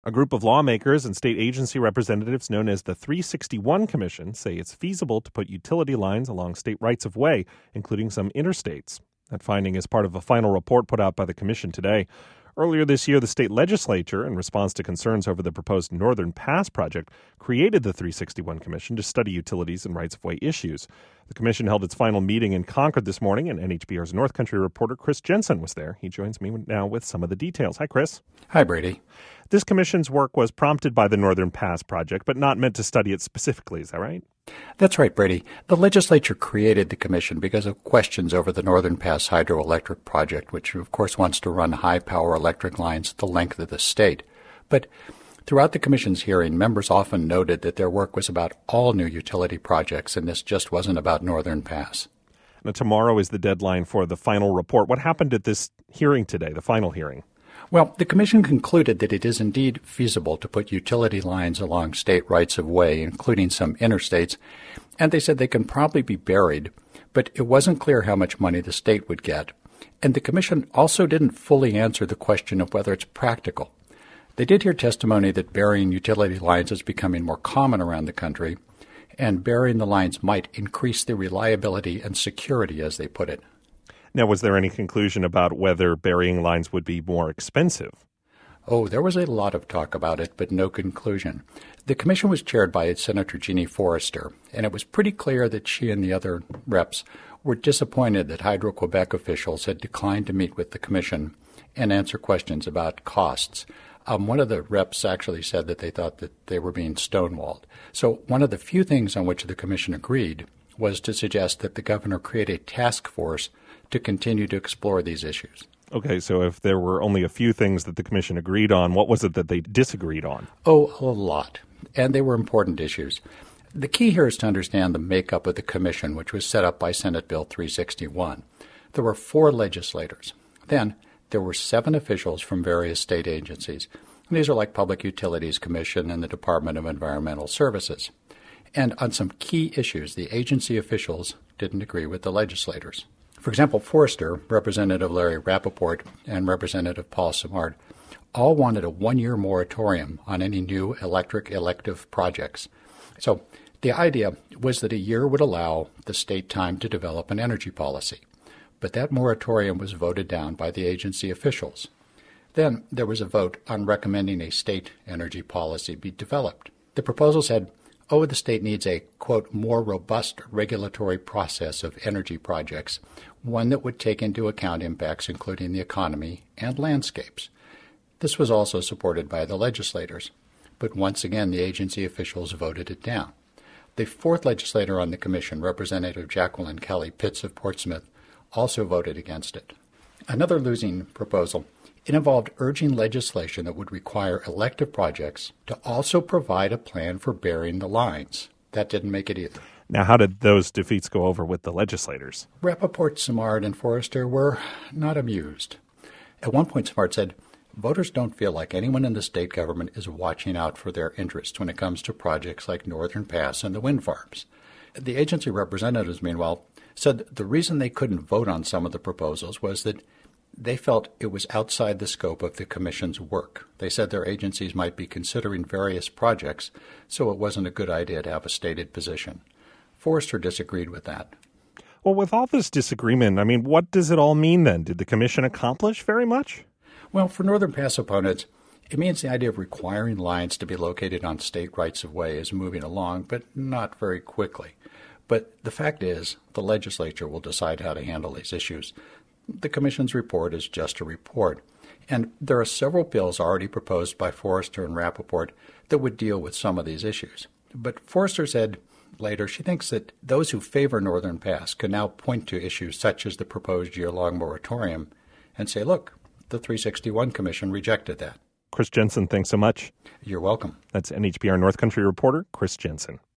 A group of lawmakers and state agency representatives known as the 361 Commission say it's feasible to put utility lines along state rights of way, including some interstates. That finding is part of a final report put out by the commission today. Earlier this year, the state legislature, in response to concerns over the proposed Northern Pass project, created the 361 Commission to study utilities and rights-of-way issues. The commission held its final meeting in Concord this morning, and NHPR's North Country reporter Chris Jensen was there. He joins me now with some of the details. Hi, Chris. Hi, Brady. This commission's work was prompted by the Northern Pass project, but not meant to study it specifically. Is that right? That's right, Brady. The legislature created the commission because of questions over the Northern Pass hydroelectric project, which, of course, wants to run high-power electric lines the length of the state. But throughout the commission's hearing, members often noted that their work was about all new utility projects, and this just wasn't about Northern Pass. Now, tomorrow is the deadline for the final report. What happened at this hearing today, the final hearing? Well, the commission concluded that it is indeed feasible to put utility lines along state rights of way, including some interstates, and they said they can probably be buried, but it wasn't clear how much money the state would get. And the commission also didn't fully answer the question of whether it's practical. They did hear testimony that burying utility lines is becoming more common around the country, and burying the lines might increase the reliability and security, as they put it. Now, was there any conclusion about whether burying lines would be more expensive? Oh, there was a lot of talk about it, but no conclusion. The commission was chaired by Senator Jeannie Forrester, and it was pretty clear that she and the other reps were disappointed that Hydro-Quebec officials had declined to meet with the commission and answer questions about costs. One of the reps actually said that they thought that they were being stonewalled. So one of the few things on which the commission agreed was to suggest that the governor create a task force to continue to explore these issues. Okay, so if there were only a few things that the commission agreed on, what was it that they disagreed on? Oh, a lot. And they were important issues. The key here is to understand the makeup of the commission, which was set up by Senate Bill 361. There were 4 legislators. Then there were 7 officials from various state agencies. And these are like Public Utilities Commission and the Department of Environmental Services. And on some key issues, the agency officials didn't agree with the legislators. For example, Forrester, Representative Larry Rappaport, and Representative Paul Simard all wanted a 1-year moratorium on any new electric elective projects. So the idea was that a year would allow the state time to develop an energy policy. But that moratorium was voted down by the agency officials. Then there was a vote on recommending a state energy policy be developed. The proposal said, the state needs a, quote, more robust regulatory process of energy projects, one that would take into account impacts including the economy and landscapes. This was also supported by the legislators, but once again the agency officials voted it down. The 4th legislator on the commission, Representative Jacqueline Kelly Pitts of Portsmouth, also voted against it. Another losing proposal, it involved urging legislation that would require elective projects to also provide a plan for burying the lines. That didn't make it either. Now, how did those defeats go over with the legislators? Rappaport, Simard, and Forrester were not amused. At one point, Simard said, voters don't feel like anyone in the state government is watching out for their interests when it comes to projects like Northern Pass and the wind farms. The agency representatives, meanwhile, said the reason they couldn't vote on some of the proposals was that they felt it was outside the scope of the commission's work. They said their agencies might be considering various projects, so it wasn't a good idea to have a stated position. Forrester disagreed with that. Well, with all this disagreement, what does it all mean then? Did the commission accomplish very much? Well, for Northern Pass opponents, it means the idea of requiring lines to be located on state rights of way is moving along, but not very quickly. But the fact is, the legislature will decide how to handle these issues. The commission's report is just a report, and there are several bills already proposed by Forrester and Rappaport that would deal with some of these issues. But Forrester said later she thinks that those who favor Northern Pass can now point to issues such as the proposed year-long moratorium and say, look, the 361 Commission rejected that. Chris Jensen, thanks so much. You're welcome. That's NHPR North Country reporter Chris Jensen.